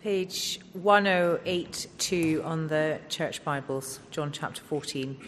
Page 1082 on the Church Bibles, John chapter 14.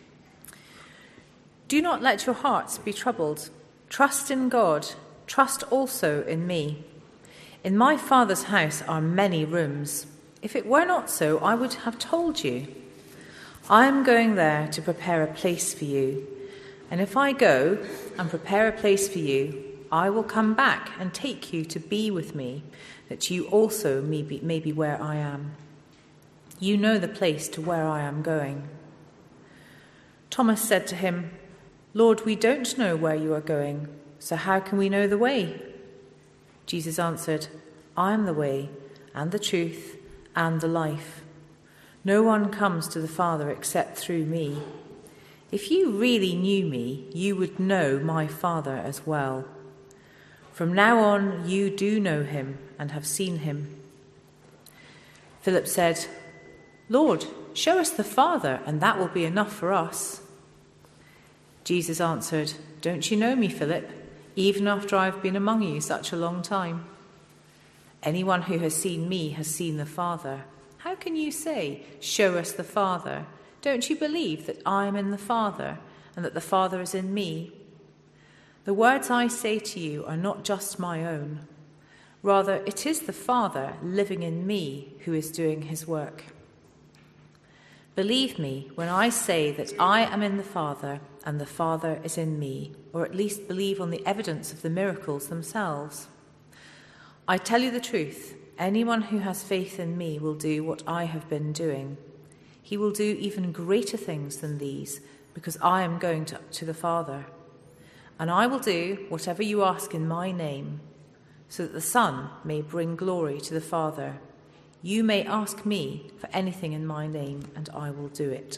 Do not let your hearts be troubled. Trust in God. Trust also in me. In my Father's house are many rooms. If it were not so, I would have told you. I am going there to prepare a place for you. And if I go and prepare a place for you, I will come back and take you to be with me, that you also may be where I am. You know the place to where I am going. Thomas said to him, Lord, we don't know where you are going, so how can we know the way? Jesus answered, I am the way and the truth and the life. No one comes to the Father except through me. If you really knew me, you would know my Father as well. From now on, you do know him and have seen him. Philip said, Lord, show us the Father, and that will be enough for us. Jesus answered, Don't you know me, Philip, even after I've been among you such a long time? Anyone who has seen me has seen the Father. How can you say, Show us the Father? Don't you believe that I am in the Father, and that the Father is in me? The words I say to you are not just my own. Rather, it is the Father living in me who is doing his work. Believe me when I say that I am in the Father and the Father is in me, or at least believe on the evidence of the miracles themselves. I tell you the truth, anyone who has faith in me will do what I have been doing. He will do even greater things than these, because I am going to the Father. And I will do whatever you ask in my name, so that the Son may bring glory to the Father. You may ask me for anything in my name, and I will do it.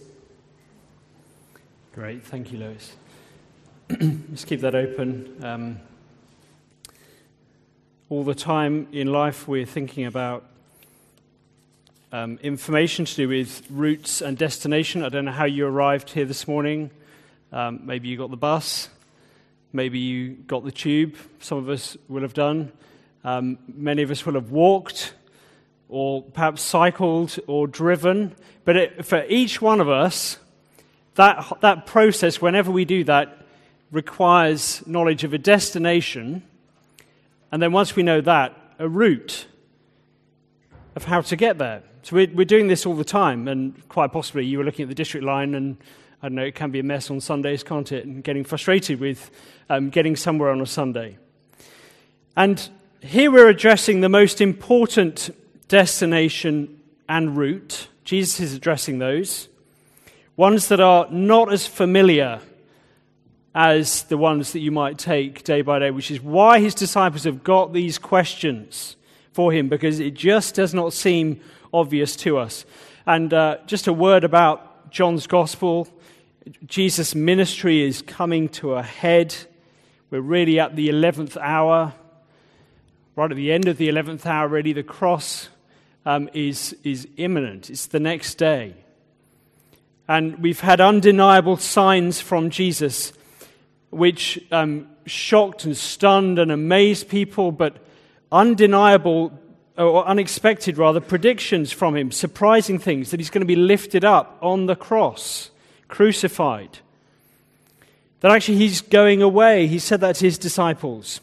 Great, thank you, Lewis. Let's keep that open. All the time in life we're thinking about information to do with routes and destination. I don't know how you arrived here this morning. Maybe you got the bus. Maybe you got the tube. Some of us will have done. Many of us will have walked or perhaps cycled or driven. But for each one of us, that process, whenever we do that, requires knowledge of a destination. And then once we know that, a route of how to get there. So we're doing this all the time. And quite possibly you were looking at the district line and I don't know, it can be a mess on Sundays, can't it? And getting frustrated with getting somewhere on a Sunday. And here we're addressing the most important destination and route. Jesus is addressing those. Ones that are not as familiar as the ones that you might take day by day, which is why his disciples have got these questions for him, because it just does not seem obvious to us. And just a word about John's Gospel. Jesus' ministry is coming to a head. We're really at the 11th hour. Right at the end of the 11th hour, really, the cross is imminent. It's the next day. And we've had undeniable signs from Jesus which shocked and stunned and amazed people, but undeniable, or unexpected rather, predictions from him, surprising things, that he's going to be lifted up on the cross, crucified. That actually he's going away. He said that to his disciples.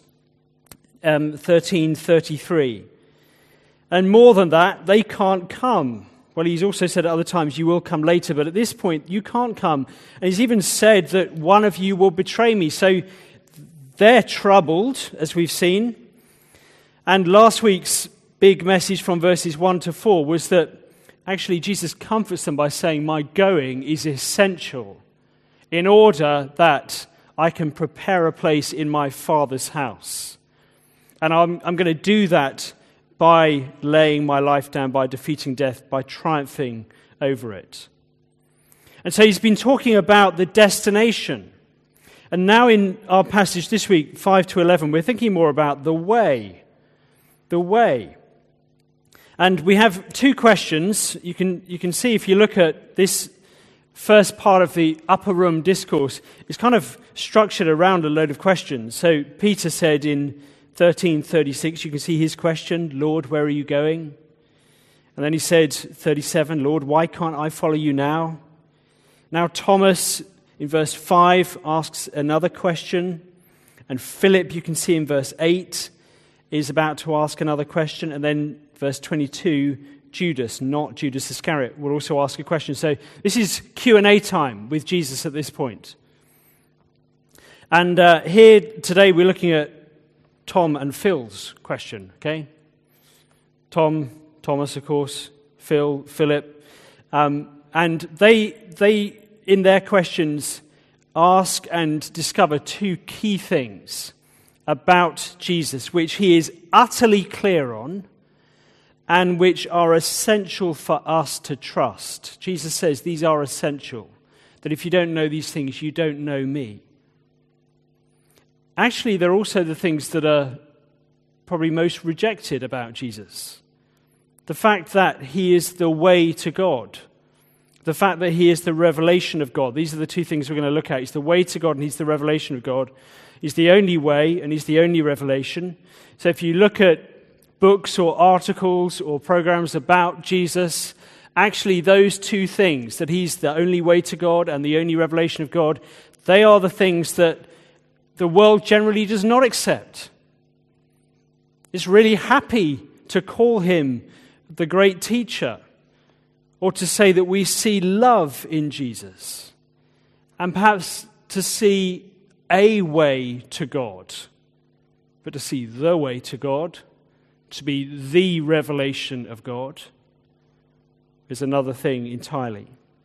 13:33. And more than that, they can't come. Well, he's also said at other times, you will come later, but at this point, you can't come. And he's even said that one of you will betray me. So they're troubled, as we've seen. And last week's big message from verses 1 to 4 was that actually Jesus comforts them by saying, my going is essential in order that I can prepare a place in my Father's house. And I'm going to do that by laying my life down, by defeating death, by triumphing over it. And so he's been talking about the destination. And now in our passage this week, 5 to 11, we're thinking more about the way. The way. And we have two questions. You can see if you look at this first part of the upper room discourse, it's kind of structured around a load of questions. So Peter said in 13:36, you can see his question, Lord, where are you going? And then he said, 37, Lord, why can't I follow you now? Now Thomas, in verse 5, asks another question. And Philip, you can see in verse 8, is about to ask another question. And then verse 22, Judas, not Judas Iscariot, will also ask a question. So this is Q&A time with Jesus at this point. And here today we're looking at Tom and Phil's question, okay? Tom, Thomas, of course, Phil, Philip. And they, in their questions, ask and discover two key things about Jesus, which he is utterly clear on, and which are essential for us to trust. Jesus says these are essential, that if you don't know these things, you don't know me. Actually, they're also the things that are probably most rejected about Jesus. The fact that he is the way to God. The fact that he is the revelation of God. These are the two things we're going to look at. He's the way to God and he's the revelation of God. He's the only way and he's the only revelation. So if you look at books or articles or programs about Jesus, actually those two things, that he's the only way to God and the only revelation of God, they are the things that the world generally does not accept. It's really happy to call him the great teacher, or to say that we see love in Jesus, and perhaps to see a way to God, but to see the way to God, to be the revelation of God, is another thing entirely.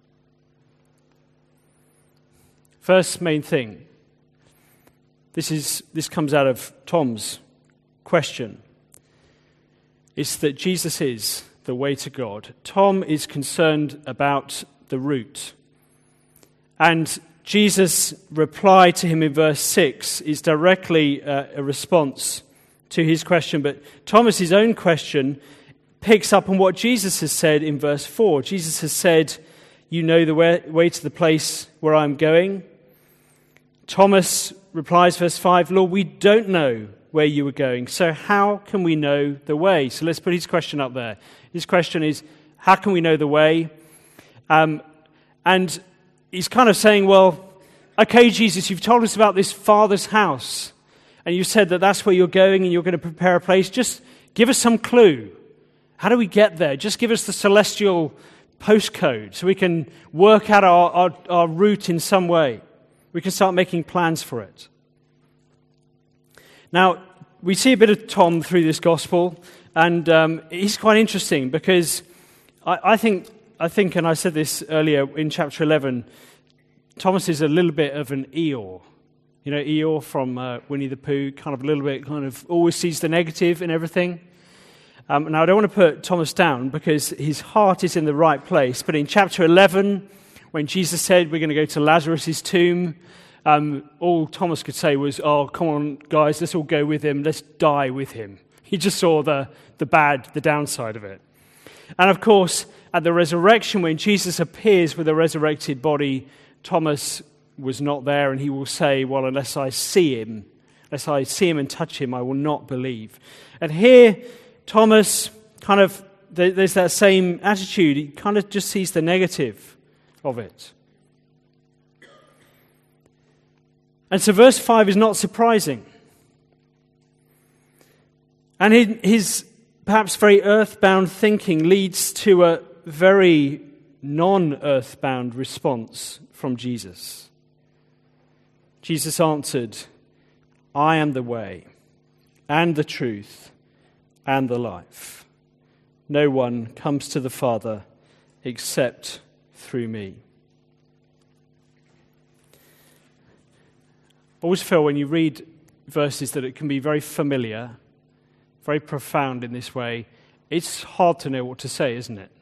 First main thing, this comes out of Tom's question, is that Jesus is the way to God. Tom is concerned about the route. And Jesus' reply to him in verse 6 is directly a response to his question. But Thomas's own question picks up on what Jesus has said in verse 4. Jesus has said, you know the way to the place where I'm going. Thomas replies, verse 5, Lord, we don't know where you were going, so how can we know the way? So let's put his question up there. His question is, how can we know the way? And he's kind of saying, well, okay, Jesus, you've told us about this Father's house, and you said that that's where you're going and you're going to prepare a place. Just give us some clue. How do we get there? Just give us the celestial postcode so we can work out our route in some way. We can start making plans for it. Now, we see a bit of Tom through this gospel, and he's quite interesting because I think, and I said this earlier in chapter 11, Thomas is a little bit of an Eeyore. You know, Eeyore from Winnie the Pooh, kind of always sees the negative in everything. Now, I don't want to put Thomas down because his heart is in the right place, but in chapter 11, when Jesus said we're going to go to Lazarus' tomb, all Thomas could say was, oh, come on, guys, let's all go with him. Let's die with him. He just saw the downside of it. And of course, at the resurrection, when Jesus appears with a resurrected body, Thomas was not there, and he will say, well, unless I see him and touch him, I will not believe. And here, Thomas there's that same attitude. He kind of just sees the negative of it. And so verse 5 is not surprising. And his perhaps very earthbound thinking leads to a very non-earthbound response from Jesus. Jesus answered, I am the way and the truth and the life. No one comes to the Father except through me. I always feel when you read verses that it can be very familiar, very profound in this way. It's hard to know what to say, isn't it?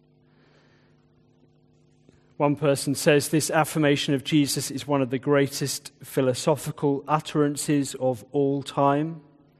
One person says this affirmation of Jesus is one of the greatest philosophical utterances of all time.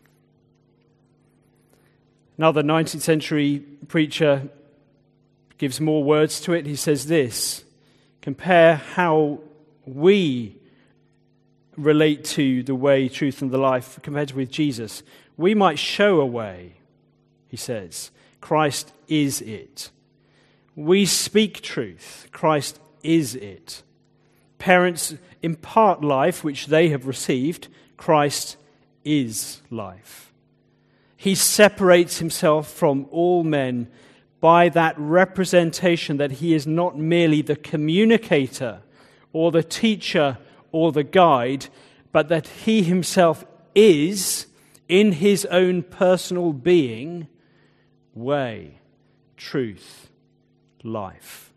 Another 19th century preacher gives more words to it. He says this, compare how we relate to the way, truth, and the life compared with Jesus. We might show a way, he says. Christ is it. We speak truth. Christ is it. Parents impart life which they have received. Christ is life. He separates himself from all men by that representation that he is not merely the communicator or the teacher or the guide, but that he himself is, in his own personal being, way, truth, life.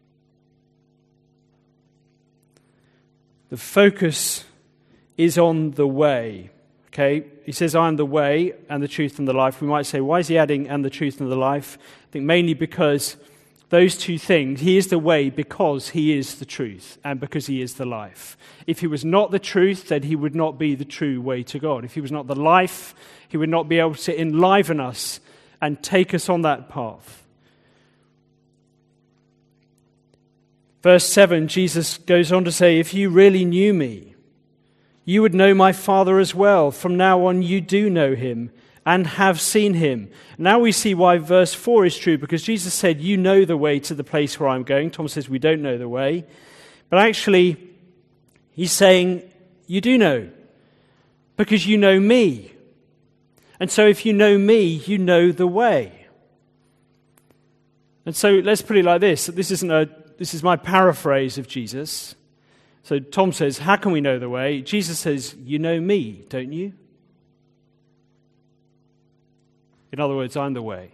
The focus is on the way. Okay, he says, I am the way and the truth and the life. We might say, why is he adding and the truth and the life? I think mainly because those two things, he is the way because he is the truth and because he is the life. If he was not the truth, then he would not be the true way to God. If he was not the life, he would not be able to enliven us and take us on that path. Verse 7, Jesus goes on to say, if you really knew me, you would know my Father as well. From now on you do know him and have seen him. Now we see why verse 4 is true, because Jesus said, you know the way to the place where I'm going. Thomas says, we don't know the way. But actually, he's saying, you do know, because you know me. And so if you know me, you know the way. And so let's put it like this. This is my paraphrase of Jesus. So Tom says, how can we know the way? Jesus says, you know me, don't you? In other words, I'm the way.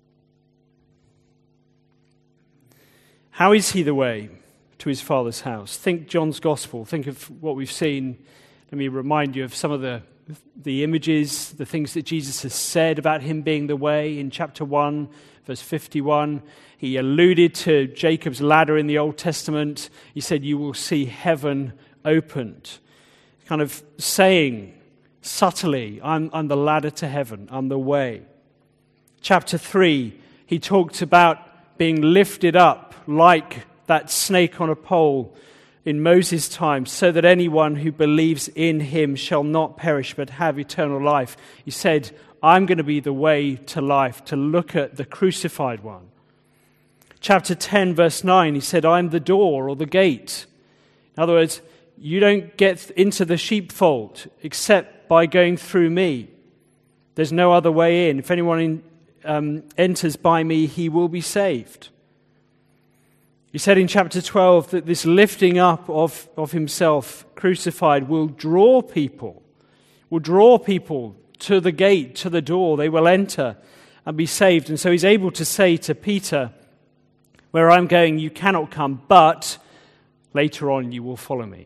How is he the way to his Father's house? Think John's Gospel. Think of what we've seen. Let me remind you of some of the images, the things that Jesus has said about him being the way. In chapter 1, verse 51, he alluded to Jacob's ladder in the Old Testament. He said, you will see heaven opened. Kind of saying subtly, I'm the ladder to heaven, I'm the way. Chapter 3, he talked about being lifted up like that snake on a pole in Moses' time, so that anyone who believes in him shall not perish but have eternal life. He said, I'm going to be the way to life, to look at the crucified one. Chapter 10, verse 9, he said, I'm the door or the gate. In other words, you don't get into the sheepfold except by going through me. There's no other way in. If anyone enters by me, he will be saved. He said in chapter 12 that this lifting up of himself crucified will draw people to the gate, to the door. They will enter and be saved. And so he's able to say to Peter, where I'm going, you cannot come, but later on you will follow me.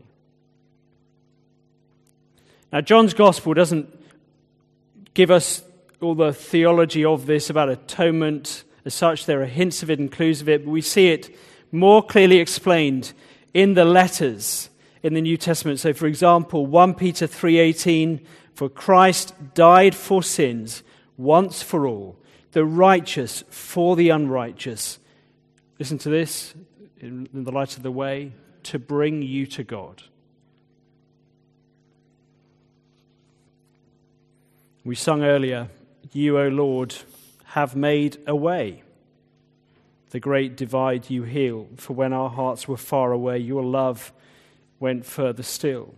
Now, John's Gospel doesn't give us all the theology of this about atonement as such. There are hints of it and clues of it, but we see it more clearly explained in the letters in the New Testament. So, for example, 1 Peter 3:18, for Christ died for sins once for all, the righteous for the unrighteous. Listen to this, in the light of the way, to bring you to God. We sung earlier, you, O Lord, have made a way. The great divide you heal, for when our hearts were far away, your love went further still.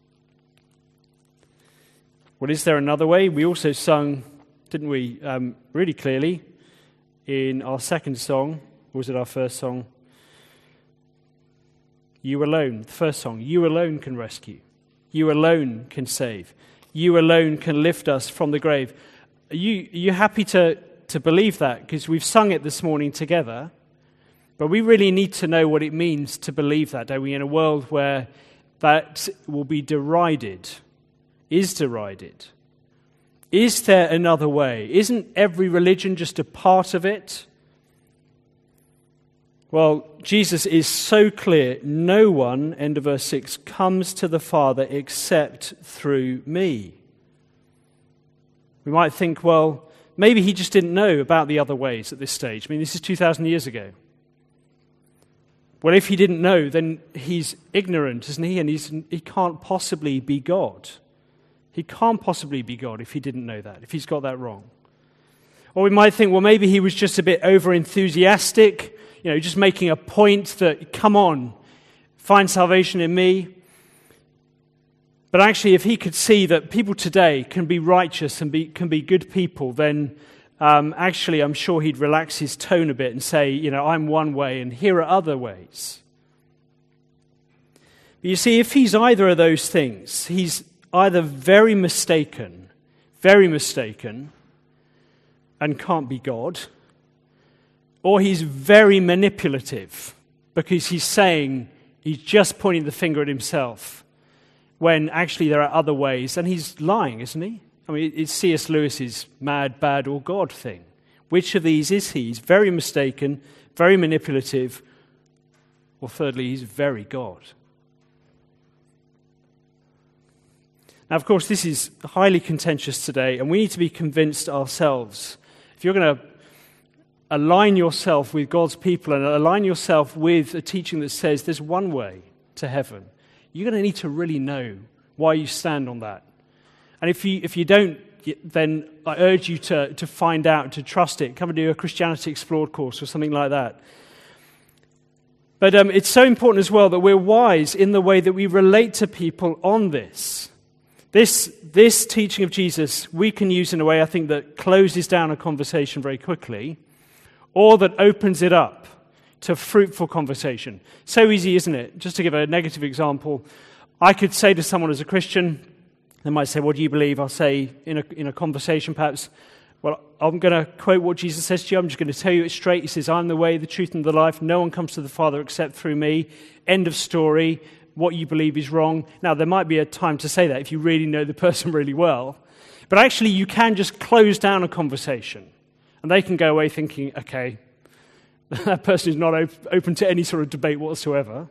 Well, is there another way? We also sung, didn't we, really clearly in our second song. Or was it our first song? You alone, the first song. You alone can rescue. You alone can save. You alone can lift us from the grave. Are you happy to believe that? Because we've sung it this morning together. But we really need to know what it means to believe that, don't we? In a world where that will be derided. Is derided. Is there another way? Isn't every religion just a part of it? Well, Jesus is so clear. No one, end of verse 6, comes to the Father except through me. We might think, well, maybe he just didn't know about the other ways at this stage. I mean, this is 2,000 years ago. Well, if he didn't know, then he's ignorant, isn't he? And he can't possibly be God. He can't possibly be God if he didn't know that, if he's got that wrong. Or we might think, well, maybe he was just a bit over-enthusiastic, just making a point that, come on, find salvation in me. But actually, if he could see that people today can be righteous and can be good people, then actually I'm sure he'd relax his tone a bit and say, I'm one way and here are other ways. But you see, if he's either of those things, he's either very mistaken, and can't be God, or he's very manipulative because he's just pointing the finger at himself when actually there are other ways, and he's lying, isn't he? I mean, it's C.S. Lewis's mad, bad, or God thing. Which of these is he? He's very mistaken, very manipulative, or thirdly, he's very God. Now, of course, this is highly contentious today, and we need to be convinced ourselves. If you're going to align yourself with God's people and align yourself with a teaching that says there's one way to heaven, you're going to need to really know why you stand on that. And if you don't, then I urge you to find out, to trust it. Come and do a Christianity Explored course or something like that. But it's so important as well that we're wise in the way that we relate to people on this. This teaching of Jesus we can use in a way, I think, that closes down a conversation very quickly, or that opens it up to fruitful conversation. So easy, isn't it? Just to give a negative example, I could say to someone as a Christian, they might say, what do you believe? I'll say in a conversation perhaps, well, I'm going to quote what Jesus says to you. I'm just going to tell you it straight. He says, I'm the way, the truth, and the life. No one comes to the Father except through me. End of story. What you believe is wrong. Now, there might be a time to say that if you really know the person really well. But actually, you can just close down a conversation. And they can go away thinking, okay, that person is not open to any sort of debate whatsoever.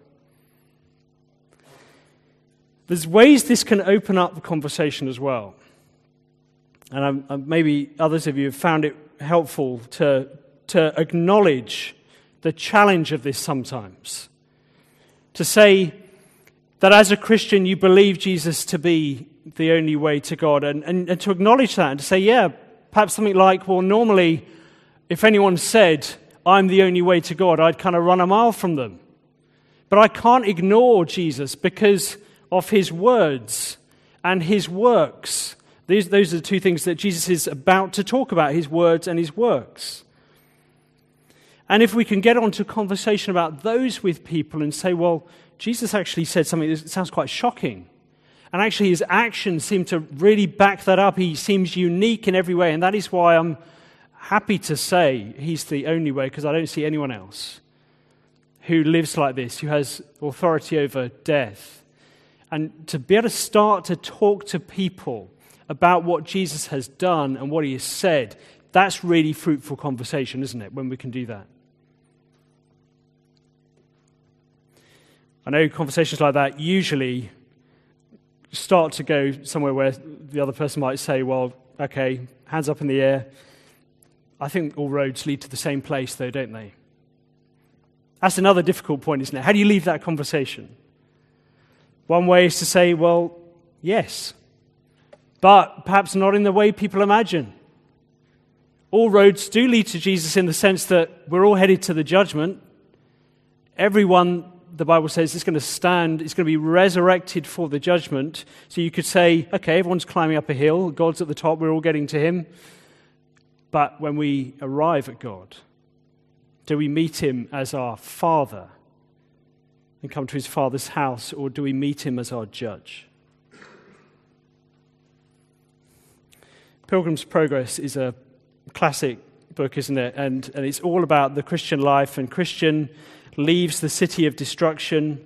There's ways this can open up the conversation as well. And maybe others of you have found it helpful to acknowledge the challenge of this sometimes. To say that as a Christian you believe Jesus to be the only way to God, and to acknowledge that and to say, yeah, perhaps something like, well, normally if anyone said, I'm the only way to God, I'd kind of run a mile from them. But I can't ignore Jesus because of his words and his works. Those are the two things that Jesus is about to talk about, his words and his works. And if we can get onto a conversation about those with people and say, well, Jesus actually said something that sounds quite shocking. And actually his actions seem to really back that up. He seems unique in every way. And that is why I'm happy to say he's the only way, because I don't see anyone else who lives like this, who has authority over death. And to be able to start to talk to people about what Jesus has done and what he has said, that's really fruitful conversation, isn't it, when we can do that? I know conversations like that usually start to go somewhere where the other person might say, well, okay, hands up in the air. I think all roads lead to the same place, though, don't they? That's another difficult point, isn't it? How do you leave that conversation? One way is to say, well, yes, but perhaps not in the way people imagine. All roads do lead to Jesus in the sense that we're all headed to the judgment. Everyone, the Bible says, is going to stand, is going to be resurrected for the judgment. So you could say, okay, everyone's climbing up a hill, God's at the top, we're all getting to him. But when we arrive at God, do we meet him as our Father and come to his Father's house, or do we meet him as our judge? Pilgrim's Progress is a classic book, isn't it? And it's all about the Christian life, and Christian leaves the city of destruction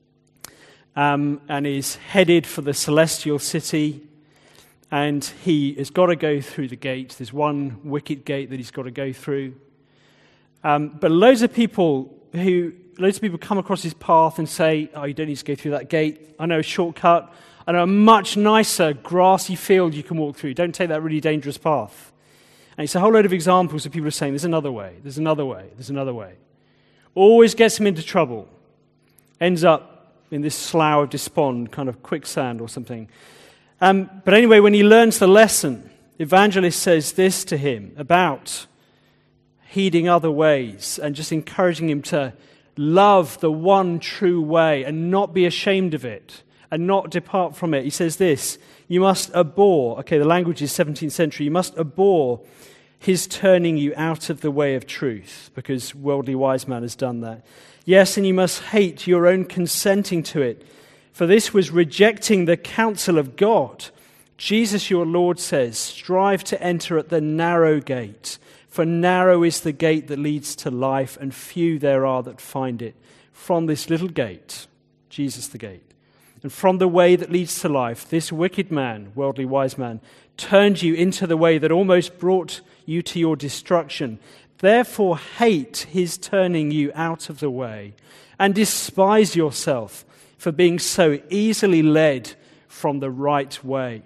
and is headed for the celestial city, and he has got to go through the gate. There's one wicket gate that he's got to go through. But loads of people come across his path and say, oh, you don't need to go through that gate. I know a shortcut. I know a much nicer grassy field you can walk through. Don't take that really dangerous path. And it's a whole load of examples of people saying, there's another way, there's another way, there's another way. Always gets him into trouble. Ends up in this slough of despond, kind of quicksand or something. But anyway, when he learns the lesson evangelist says this to him about heeding other ways and just encouraging him to love the one true way and not be ashamed of it and not depart from it. He says this, you must abhor, okay, the language is 17th century, you must abhor his turning you out of the way of truth, because worldly wise man has done that. Yes, and you must hate your own consenting to it, for this was rejecting the counsel of God. Jesus, your Lord, says, strive to enter at the narrow gate, for narrow is the gate that leads to life, and few there are that find it. From this little gate, Jesus the gate, and from the way that leads to life, this wicked man, worldly wise man, turned you into the way that almost brought you to your destruction. Therefore hate his turning you out of the way, and despise yourself for being so easily led from the right way.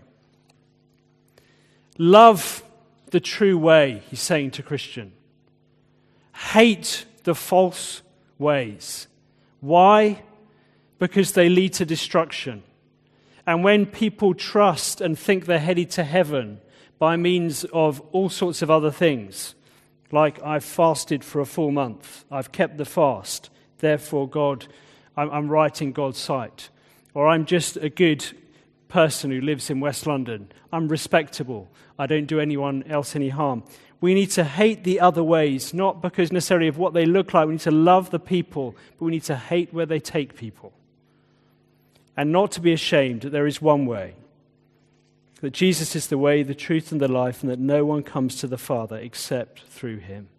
Love the true way, he's saying to Christian. Hate the false ways. Why? Because they lead to destruction. And when people trust and think they're headed to heaven by means of all sorts of other things, like I've fasted for a full month, I've kept the fast, therefore I'm right in God's sight, or I'm just a good person who lives in West London, I'm respectable, I don't do anyone else any harm. We need to hate the other ways, not because necessarily of what they look like. We need to love the people, but we need to hate where they take people. And not to be ashamed that there is one way, that Jesus is the way, the truth, and the life, and that no one comes to the Father except through him.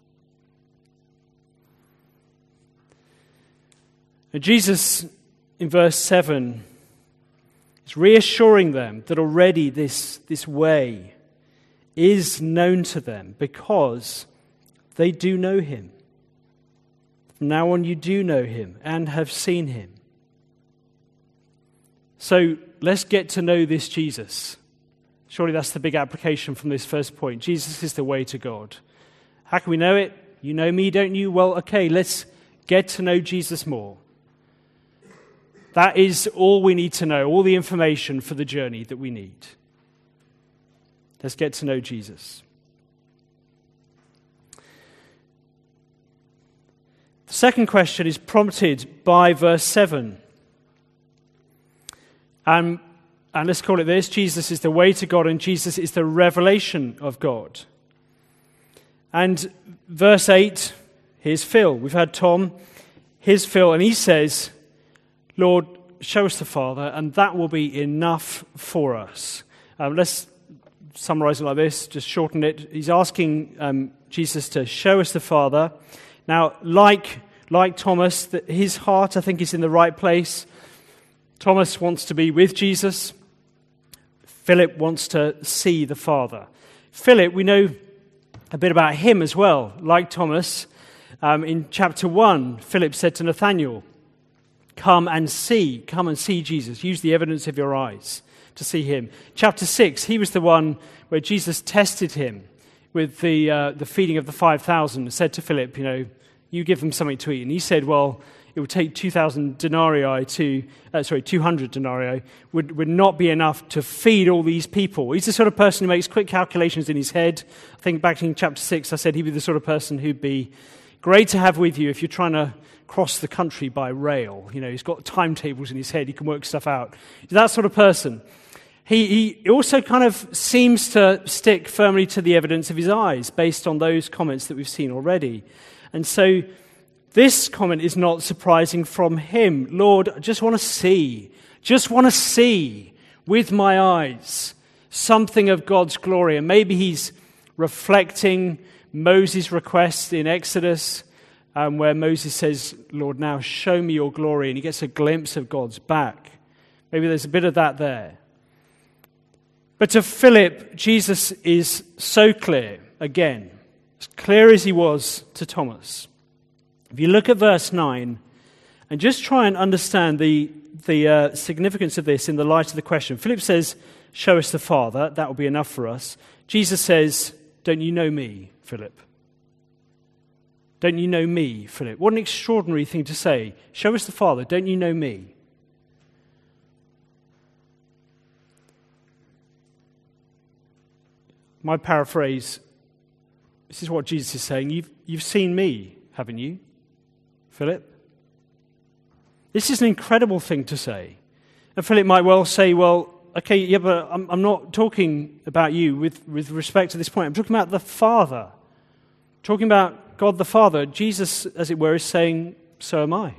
And Jesus, in verse 7, is reassuring them that already this way is known to them because they do know him. From now on you do know him and have seen him. So let's get to know this Jesus. Surely that's the big application from this first point. Jesus is the way to God. How can we know it? You know me, don't you? Well, okay, let's get to know Jesus more. That is all we need to know, all the information for the journey that we need. Let's get to know Jesus. The second question is prompted by verse 7. And let's call it this, Jesus is the way to God and Jesus is the revelation of God. And verse 8, here's Phil. We've had Tom, here's Phil, and he says, Lord, show us the Father, and that will be enough for us. Let's summarize it like this, just shorten it. He's asking Jesus to show us the Father. Now, like Thomas, his heart, I think, is in the right place. Thomas wants to be with Jesus. Philip wants to see the Father. Philip, we know a bit about him as well. Like Thomas, in chapter 1, Philip said to Nathanael, come and see Jesus. Use the evidence of your eyes to see him. Chapter 6, he was the one where Jesus tested him with the feeding of the 5,000, said to Philip, you give them something to eat. And he said, well, it would take 200 denarii would not be enough to feed all these people. He's the sort of person who makes quick calculations in his head. I think back in chapter 6, I said he'd be the sort of person who'd be great to have with you if you're trying to cross the country by rail. He's got timetables in his head. He can work stuff out. He's that sort of person. He also kind of seems to stick firmly to the evidence of his eyes based on those comments that we've seen already. And so this comment is not surprising from him. Lord, I just want to see with my eyes something of God's glory. And maybe he's reflecting Moses' request in Exodus, where Moses says, Lord, now show me your glory. And he gets a glimpse of God's back. Maybe there's a bit of that there. But to Philip, Jesus is so clear, again, as clear as he was to Thomas. If you look at verse 9 and just try and understand the significance of this in the light of the question. Philip says, show us the Father, that will be enough for us. Jesus says, don't you know me, Philip? Don't you know me, Philip? What an extraordinary thing to say. Show us the Father, don't you know me? my paraphrase, this is what Jesus is saying. You've seen me, haven't you, Philip? This is an incredible thing to say. And Philip might well say, well, okay, yeah, but I'm not talking about you with respect to this point. I'm talking about the Father. Talking about God the Father. Jesus, as it were, is saying, so am I.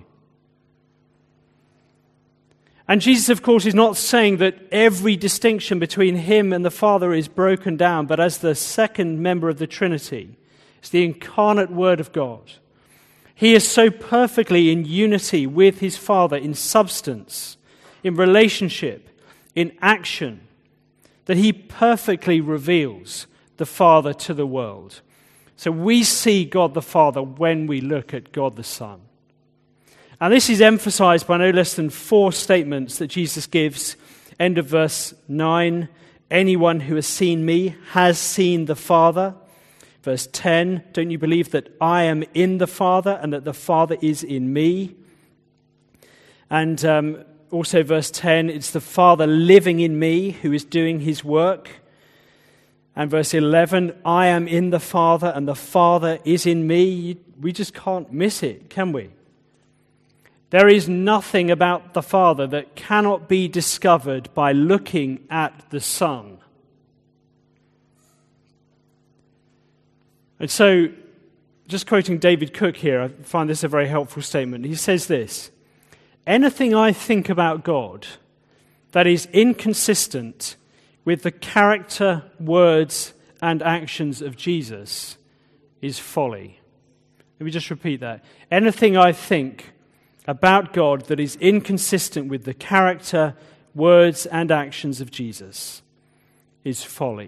And Jesus, of course, is not saying that every distinction between him and the Father is broken down, but as the second member of the Trinity, it's the incarnate Word of God. He is so perfectly in unity with his Father in substance, in relationship, in action, that he perfectly reveals the Father to the world. So we see God the Father when we look at God the Son. And this is emphasized by no less than 4 statements that Jesus gives. End of verse 9, anyone who has seen me has seen the Father. Verse 10, don't you believe that I am in the Father and that the Father is in me? And also verse 10, it's the Father living in me who is doing his work. And verse 11, I am in the Father and the Father is in me. We just can't miss it, can we? There is nothing about the Father that cannot be discovered by looking at the Son. And so, just quoting David Cook here, I find this a very helpful statement. He says this, anything I think about God that is inconsistent with the character, words, and actions of Jesus is folly. Let me just repeat that. Anything I think about God that is inconsistent with the character, words, and actions of Jesus is folly.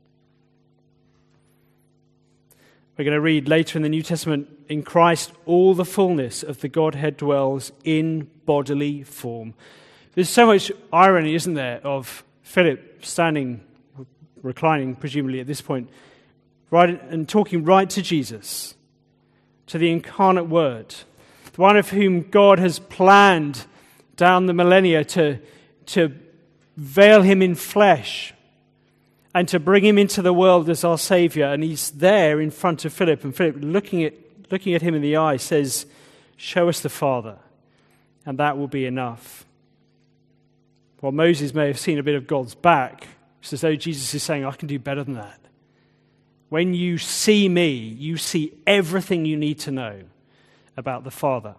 We're going to read later in the New Testament, in Christ all the fullness of the Godhead dwells in bodily form. There's so much irony, isn't there, of Philip standing, reclining presumably at this point, right and talking right to Jesus, to the incarnate Word, the one of whom God has planned down the millennia to veil him in flesh and to bring him into the world as our Savior. And he's there in front of Philip, and Philip, looking at him in the eye, says, show us the Father, and that will be enough. While Moses may have seen a bit of God's back, it's as though Jesus is saying, I can do better than that. When you see me, you see everything you need to know about the Father.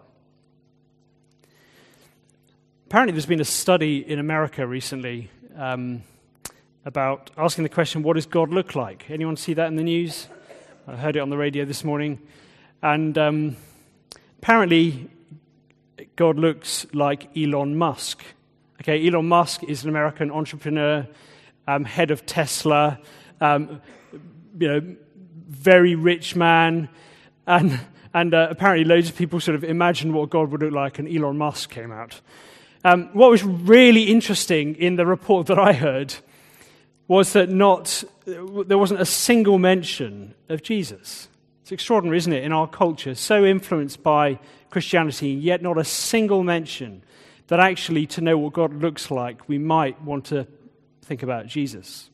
Apparently there's been a study in America recently about asking the question, what does God look like? Anyone see that in the news? I heard it on the radio this morning. And apparently God looks like Elon Musk. Okay, Elon Musk is an American entrepreneur, head of Tesla, very rich man, and apparently loads of people sort of imagined what God would look like, and Elon Musk came out. What was really interesting in the report that I heard was that there wasn't a single mention of Jesus. It's extraordinary, isn't it, in our culture, so influenced by Christianity, yet not a single mention that actually to know what God looks like, we might want to think about Jesus.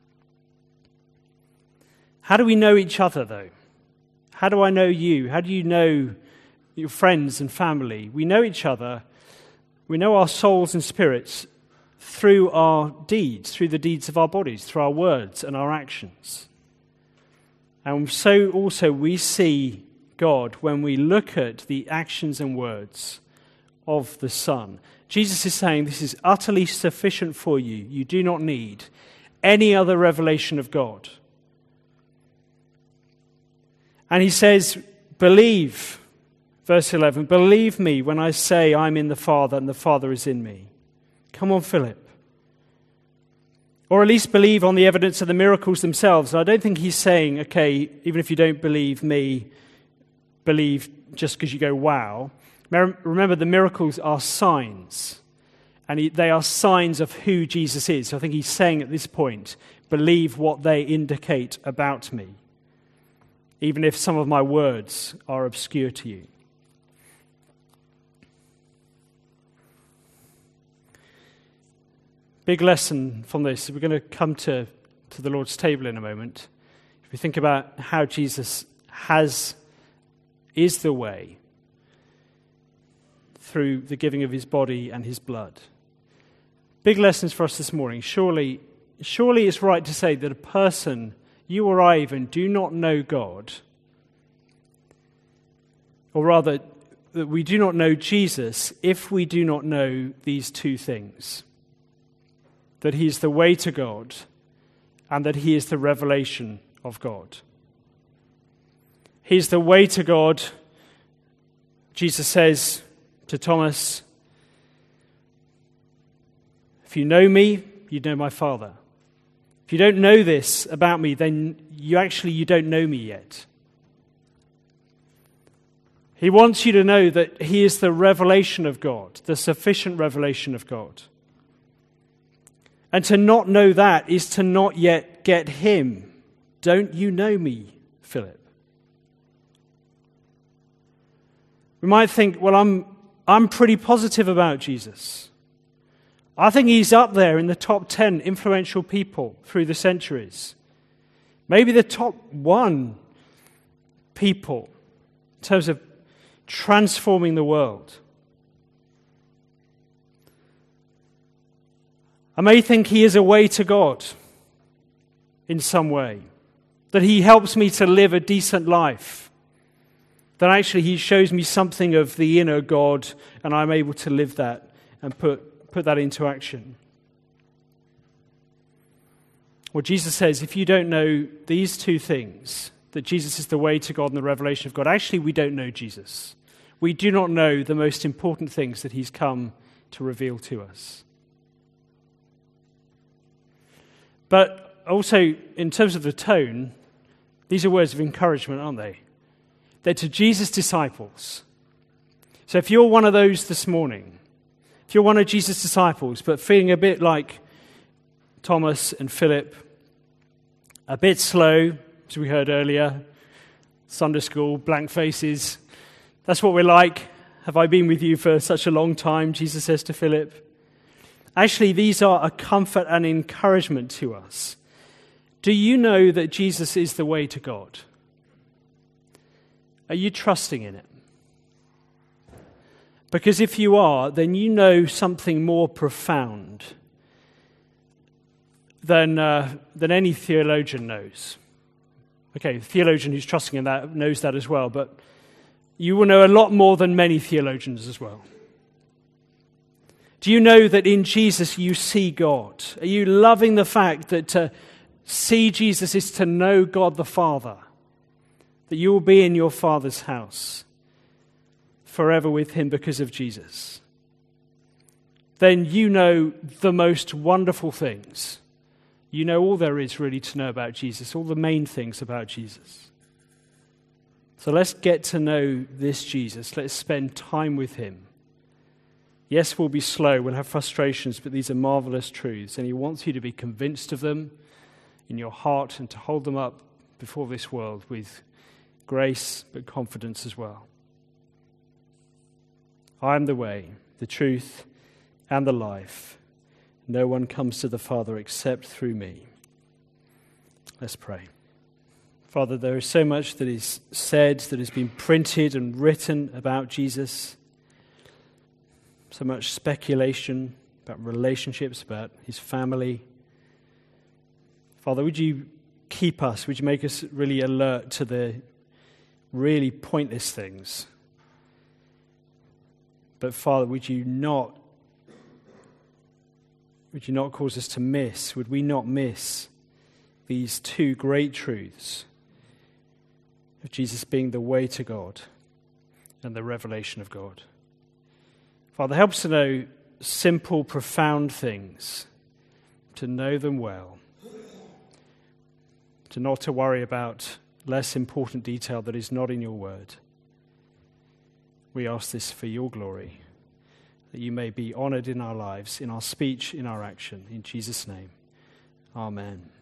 How do we know each other, though? How do I know you? How do you know your friends and family? We know each other. We know our souls and spirits through our deeds, through the deeds of our bodies, through our words and our actions. And so also we see God when we look at the actions and words of the Son. Jesus is saying this is utterly sufficient for you. You do not need any other revelation of God. And he says, believe, verse 11, believe me when I say I'm in the Father and the Father is in me. Come on, Philip. Or at least believe on the evidence of the miracles themselves. And I don't think he's saying, okay, even if you don't believe me, believe just because you go, wow. Remember, the miracles are signs. And they are signs of who Jesus is. So I think he's saying at this point, believe what they indicate about me, even if some of my words are obscure to you. Big lesson from this. We're going to come to to the Lord's table in a moment, if we think about how Jesus is the way through the giving of his body and his blood. Big lessons for us this morning. Surely it's right to say that a person, you or I even, do not know God, or rather, that we do not know Jesus if we do not know these two things. That he is the way to God and that he is the revelation of God. He's the way to God. Jesus says to Thomas, if you know me, you know my Father. If you don't know this about me, then you don't know me yet. He wants you to know that he is the revelation of God, the sufficient revelation of God. And to not know that is to not yet get him. Don't you know me, Philip? We might think, well, I'm pretty positive about Jesus. I think he's up there in the top 10 influential people through the centuries. Maybe the top 1 people in terms of transforming the world. I may think he is a way to God in some way, that he helps me to live a decent life, that actually he shows me something of the inner God and I'm able to live that and put that into action. Well, Jesus says, if you don't know these two things, that Jesus is the way to God and the revelation of God, actually we don't know Jesus. We do not know the most important things that he's come to reveal to us. But also, in terms of the tone, these are words of encouragement, aren't they? They're to Jesus' disciples. So if you're one of those this morning, if you're one of Jesus' disciples, but feeling a bit like Thomas and Philip, a bit slow, as we heard earlier, Sunday school, blank faces, that's what we're like. Have I been with you for such a long time? Jesus says to Philip. Actually, these are a comfort and encouragement to us. Do you know that Jesus is the way to God? Are you trusting in it? Because if you are, then you know something more profound than any theologian knows. Okay, the theologian who's trusting in that knows that as well, but you will know a lot more than many theologians as well. Do you know that in Jesus you see God? Are you loving the fact that to see Jesus is to know God the Father? That you will be in your Father's house forever with him because of Jesus? Then you know the most wonderful things. You know all there is really to know about Jesus, all the main things about Jesus. So let's get to know this Jesus. Let's spend time with him. Yes, we'll be slow, we'll have frustrations, but these are marvelous truths, and he wants you to be convinced of them in your heart and to hold them up before this world with grace but confidence as well. I am the way, the truth, and the life. No one comes to the Father except through me. Let's pray. Father, there is so much that is said, that has been printed and written about Jesus. So much speculation about relationships, about his family. Father, would you keep us? Would you make us really alert to the really pointless things? But Father, would you not cause us to miss? Would we not miss these two great truths of Jesus being the way to God and the revelation of God? Father, help us to know simple, profound things, to know them well, to not to worry about less important detail that is not in your word. We ask this for your glory, that you may be honored in our lives, in our speech, in our action. In Jesus' name, amen.